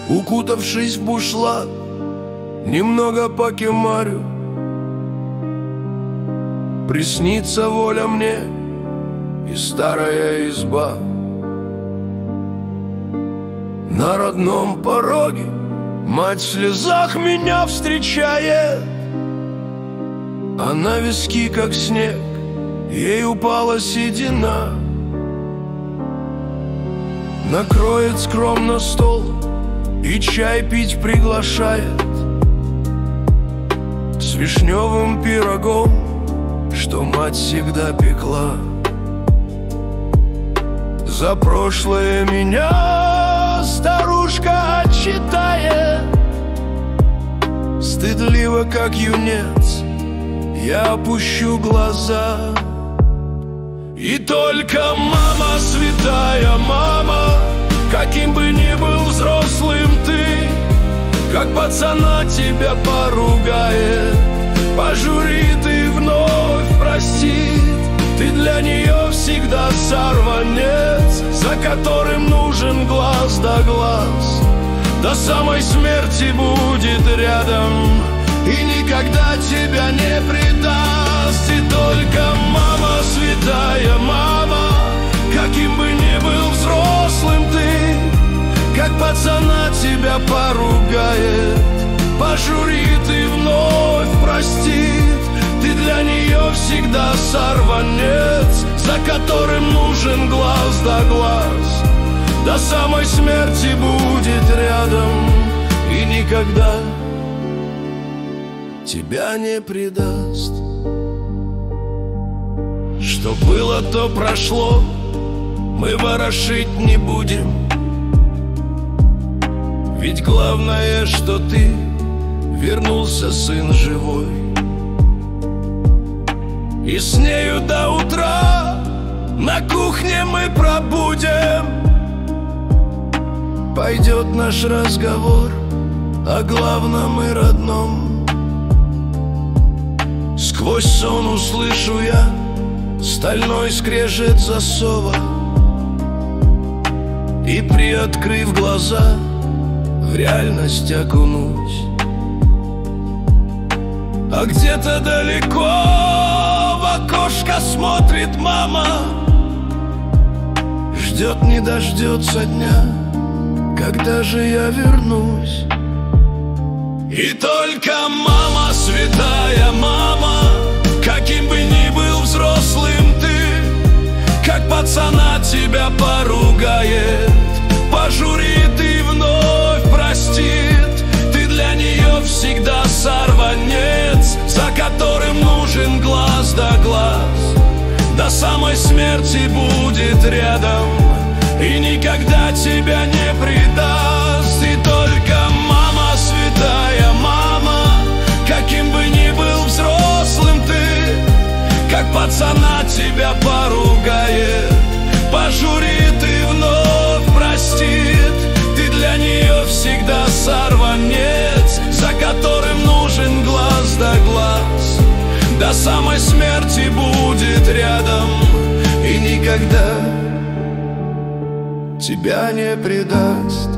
укутавшись в бушлат, немного покемарю. Приснится воля мне и старая изба. На родном пороге мать в слезах меня встречает, а на виски, как снег, ей упала седина. Накроет скромно стол и чай пить приглашает с вишневым пирогом, что мать всегда пекла. За прошлое меня старушка отчитает. Стыдливо, как юнец, я опущу глаза. И только мама, святая мама, каким бы ни был взрослым ты, как пацана тебя поругает, пожурит и вновь простит. Ты для нее всегда сорванец, за которым нужен глаз да глаз. До самой смерти будет рядом и никогда тебя не предаст. И только мама, святая мама, каким бы ни был взрослым ты, как пацана тебя поругает, пожурит и вновь простит. Ты для нее всегда сорванец, за которым нужен глаз да глаз. До самой смерти будет рядом и никогда тебя не предаст. Что было, то прошло, мы ворошить не будем. Ведь главное, что ты вернулся, сын живой. И с нею до утра на кухне мы пробудем. Пойдет наш разговор о главном и родном. Сквозь сон услышу я стальной скрежет засова, и, приоткрыв глаза, в реальность окунусь. А где-то далеко в окошко смотрит мама, ждет, не дождется дня, когда же я вернусь. И только мама, святая мама, каким бы ни был взрослым ты, как пацана тебя поругает, пожурит и вновь простит. Ты для нее всегда сорванец, за которым нужен глаз да глаз. До самой смерти будет рядом и никогда тебя не предаст. И только мама, святая мама, каким бы ни был взрослым ты, как пацана тебя поругает, пожурит и вновь простит. Ты для нее всегда сорванец, за которым нужен глаз да глаз. До самой смерти будет рядом и никогда тебя не предаст.